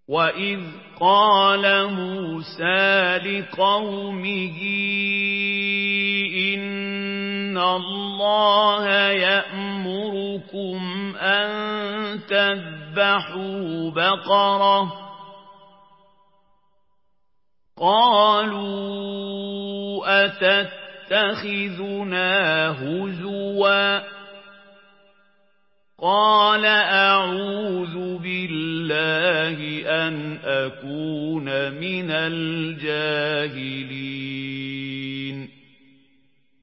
وَإِذْ قَالَ مُوسَىٰ لِقَوْمِهِ إِنَّ اللَّهَ يَأْمُرُكُمْ أَن تَذْبَحُوا بَقَرَةً ۖ قَالُوا أَتَتَّخِذُنَا هُزُوًا ۖ قَالَ أَعُوذُ بِاللَّهِ أَنْ أَكُونَ مِنَ الْجَاهِلِينَ